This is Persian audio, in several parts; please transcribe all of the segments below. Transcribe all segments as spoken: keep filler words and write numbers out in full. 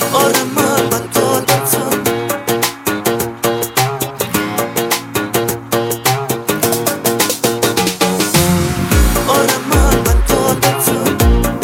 آره من بد عادتم. آره من بد عادتم.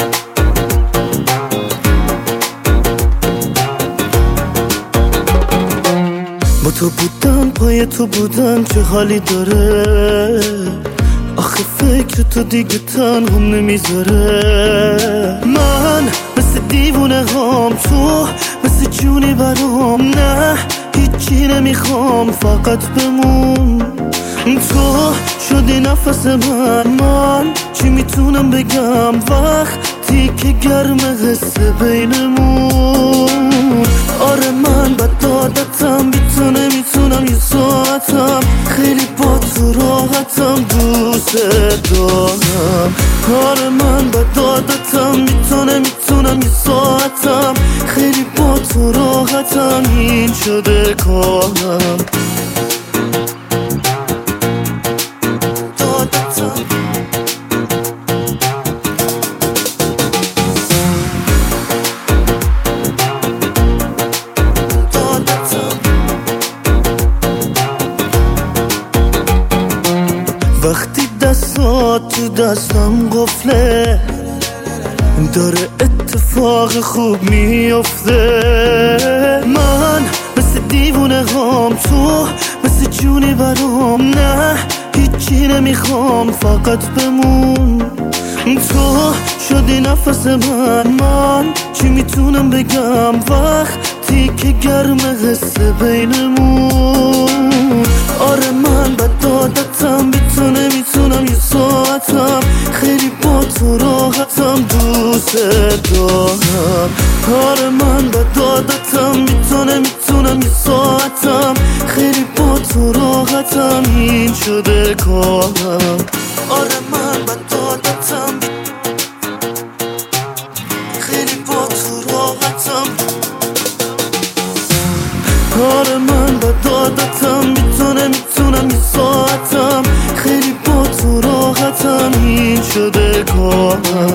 با تو بودن پای تو بودن چه حالی داره، آخه فکر تو دیگه تنهم نمیذاره. من مثل دیوونه هام، تو مثل جونی برام، نه هیچی نمیخوام فقط بمون. تو شدی نفس من، من چی میتونم بگم وقتی که گرمه حسه بینمون. آره من بد عادتم، بی تو نمیتونم یه ساعتم، خیلی با تو راحتم، دوست دارم. آره من بد عادتم، بی تو نمیتونم یه ساعتم، خیلی با تو راحتم، این شده کارم. وقتی دستات تو دستم قفله، داره اتفاق خوب میفته. من مثل دیوونه هام، تو مثل جونی برام، نه هیچی نمیخوام فقط بمون. تو شدی نفس من، من چی میتونم بگم وقتی که گرمه حسه بینمون. آره من بد عادتم، بی تو نمیتونم یه ساعتم، خیلی با تو راحتم، دوست دارم. آره من بد عادتم، بی تو نمیتونم یه ساعتم، خیلی با تو راحتم، این شده کارم. آره من بد عادتم، خیلی با تو راحتم. آره من بد عادتم، بی تو نمیتونم یه ساعتم، خیلی با تو راحتم، این شده کارم.